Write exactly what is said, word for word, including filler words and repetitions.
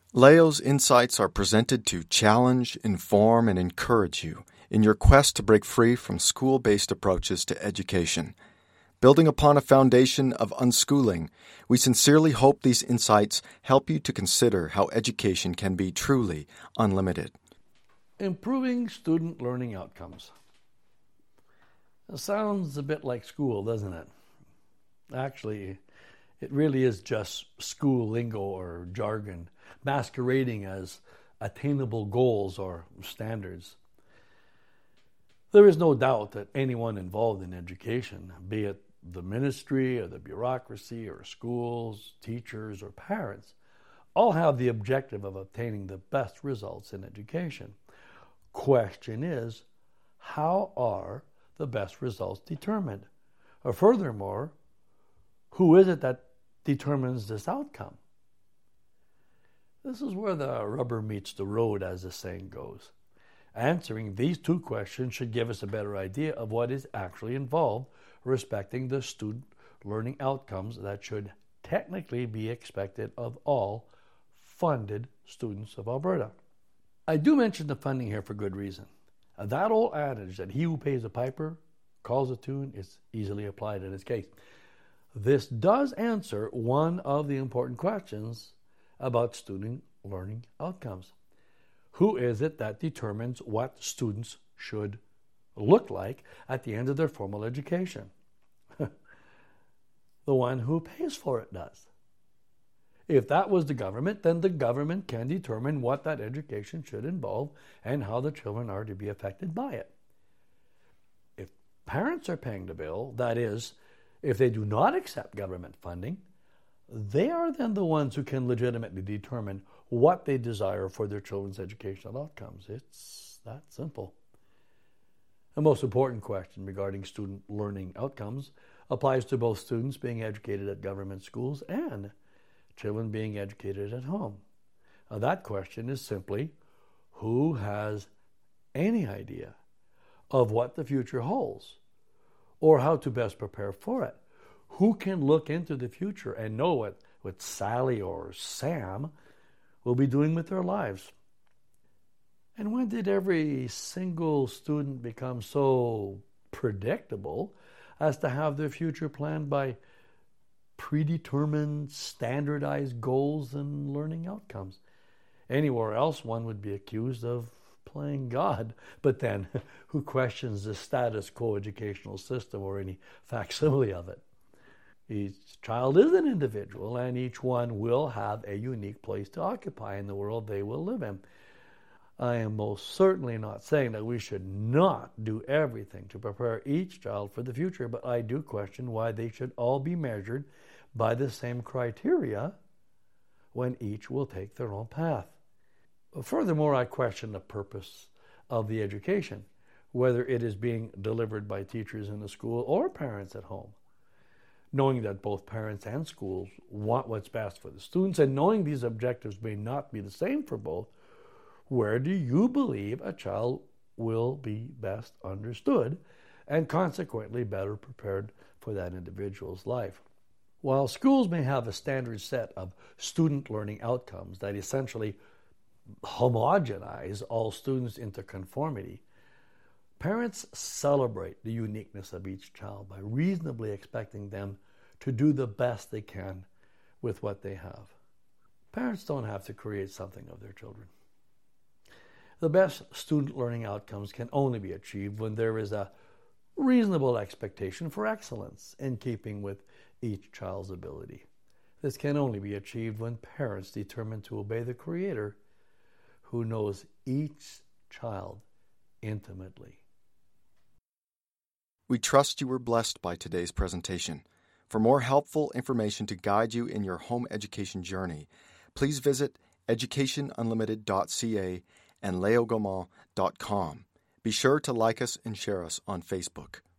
Leo's insights are presented to challenge, inform, and encourage you in your quest to break free from school-based approaches to education. Building upon a foundation of unschooling, we sincerely hope these insights help you to consider how education can be truly unlimited. Improving student learning outcomes. It sounds a bit like school, doesn't it? Actually, it really is just school lingo or jargon, masquerading as attainable goals or standards. There is no doubt that anyone involved in education, be it the ministry or the bureaucracy or schools, teachers, or parents, all have the objective of obtaining the best results in education. Question is, how are the best results determined? Or furthermore, who is it that determines this outcome? This is where the rubber meets the road, as the saying goes. Answering these two questions should give us a better idea of what is actually involved respecting the student learning outcomes that should technically be expected of all funded students of Alberta. I do mention the funding here for good reason. That old adage that he who pays a piper calls a tune is easily applied in this case. This does answer one of the important questions about student learning outcomes. Who is it that determines what students should look like at the end of their formal education? The one who pays for it does. If that was the government, then the government can determine what that education should involve and how the children are to be affected by it. If parents are paying the bill, that is, if they do not accept government funding, they are then the ones who can legitimately determine what they desire for their children's educational outcomes. It's that simple. The most important question regarding student learning outcomes applies to both students being educated at government schools and children being educated at home. Now, that question is simply, who has any idea of what the future holds or how to best prepare for it? Who can look into the future and know what, what Sally or Sam will be doing with their lives? And when did every single student become so predictable as to have their future planned by predetermined, standardized goals and learning outcomes? Anywhere else, one would be accused of playing God. But then, who questions the status quo educational system or any facsimile of it? Each child is an individual, and each one will have a unique place to occupy in the world they will live in. I am most certainly not saying that we should not do everything to prepare each child for the future, but I do question why they should all be measured by the same criteria when each will take their own path. Furthermore, I question the purpose of the education, whether it is being delivered by teachers in the school or parents at home. Knowing that both parents and schools want what's best for the students, and knowing these objectives may not be the same for both, where do you believe a child will be best understood and consequently better prepared for that individual's life? While schools may have a standard set of student learning outcomes that essentially homogenize all students into conformity, parents celebrate the uniqueness of each child by reasonably expecting them to do the best they can with what they have. Parents don't have to create something of their children. The best student learning outcomes can only be achieved when there is a reasonable expectation for excellence in keeping with each child's ability. This can only be achieved when parents determine to obey the Creator who knows each child intimately. We trust you were blessed by today's presentation. For more helpful information to guide you in your home education journey, please visit education unlimited dot c a and leo gaumont dot com. Be sure to like us and share us on Facebook.